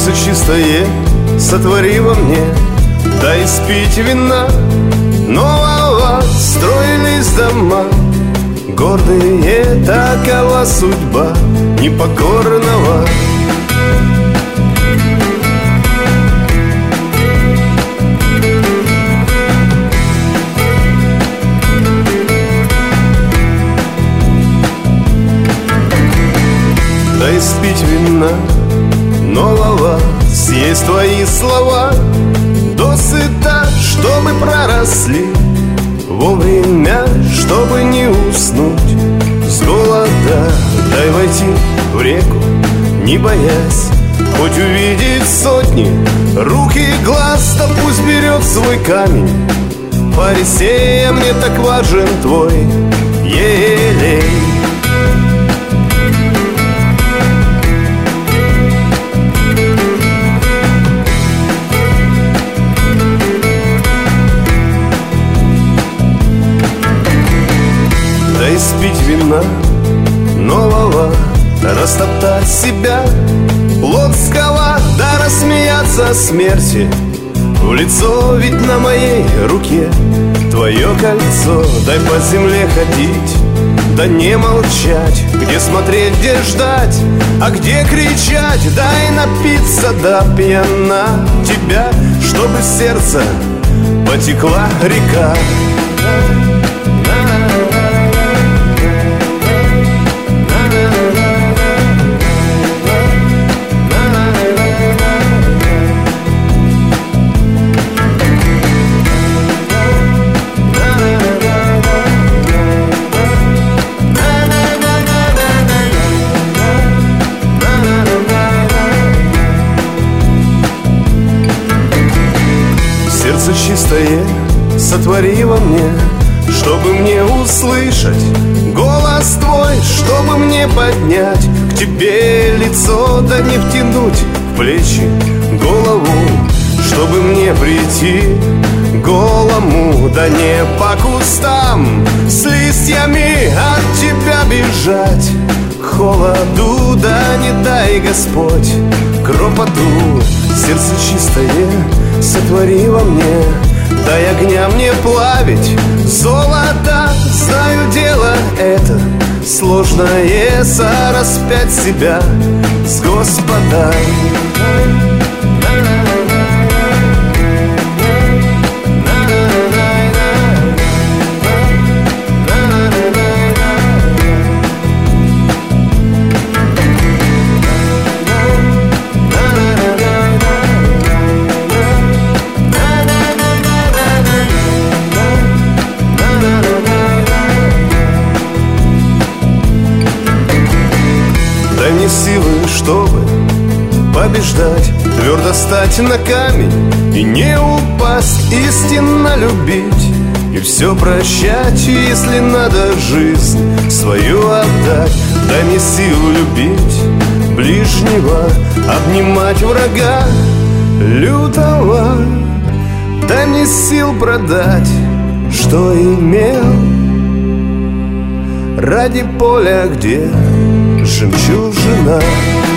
Сердце чистое сотвори во мне, дай спить вина нового. Строились дома гордые, такова судьба непокорного. Дай спить вина нового, съесть твои слова досыта, чтобы проросли вовремя, чтобы не уснуть с голода. Дай войти в реку, не боясь, хоть увидеть сотни рук и глаз, да пусть берет свой камень. Фарисея, мне так важен твой елей. Дай спить вина нового, растоптать себя плотского, да рассмеяться смерти в лицо, ведь на моей руке твое кольцо. Дай по земле ходить, да не молчать, где смотреть, где ждать, а где кричать. Дай напиться до пьяна тебя, чтобы в сердце потекла река. Сердце чистое сотвори во мне, чтобы мне услышать голос твой, чтобы мне поднять к тебе лицо, да не втянуть в плечи голову, чтобы мне прийти голому, да не по кустам с листьями от тебя бежать к холоду, да не дай, Господь, кропоту. Сердце чистое сотвори во мне, дай огня мне плавить золото. Знаю, дело это сложное, сораспять себя с Господом. Дай мне силы, чтобы побеждать, твердо стать на камень и не упасть, истинно любить и все прощать, если надо жизнь свою отдать. Дай мне силу любить ближнего, обнимать врага лютого. Дай мне сил продать, что имел, ради поля, где жемчужина.